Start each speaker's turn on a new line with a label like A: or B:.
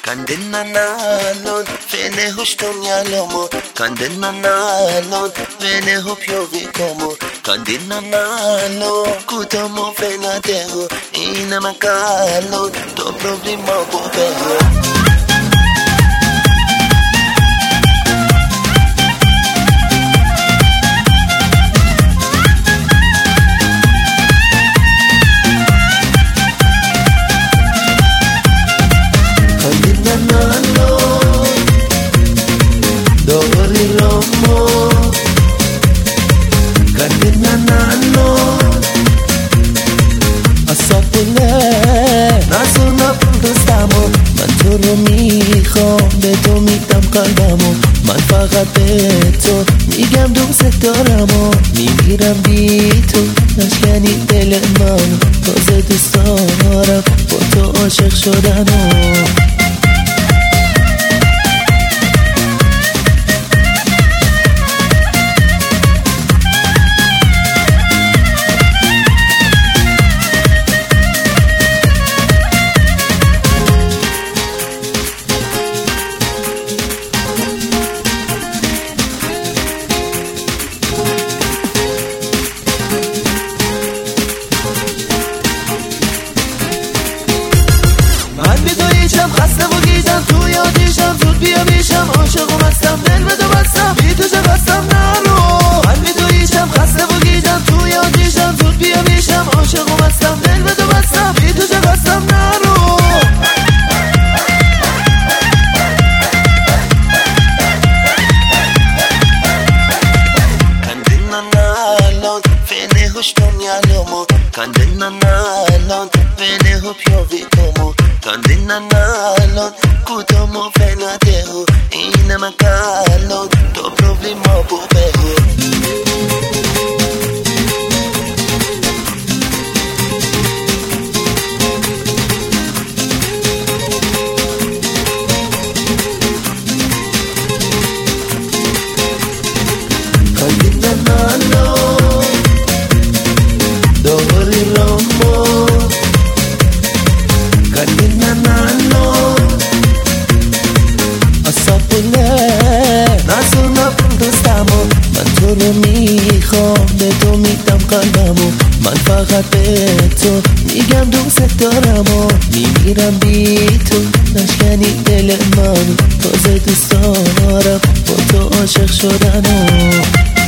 A: Kandina nalon fene hushtonyalomo Kandina nalon fene hopyovi komo Kandina nalo kutomo fena tego Ina makalo to problema bobego Kandina nalon asapule nasuna pundustamo من تو رو میخوام به تو میدم قلبمو من فقط به تو میگم دوست دارم و میگیرم بی تو نشکنی دل من تازه دوست دارم با تو عاشق شدنو خسته و گیجم تو یادیشم زود بیا بیشم عاشقم هستم دل بده بستم بی تو چه بستم نرو من بی تو هیچم خسته و گیجم تو یادیشم زود بیا بیشم عاشقم هستم دل بده بستم بی تو چه بستم نرو Kandina nalon fene hushtonyalomo Kandina nalon fene hopyovi komo Kandina nalon kutomo fena tego Ina makalo to problema bobego Kandina nalon dori lomo Kandina nalon asapule nasuna pundustamo من تو رو میخوام به تو میدم قلبمو من فقط به تو میگم دوست دارم و میگیرم بی تو نشکنی دل من تازه دوست دارم با تو عاشق شدنو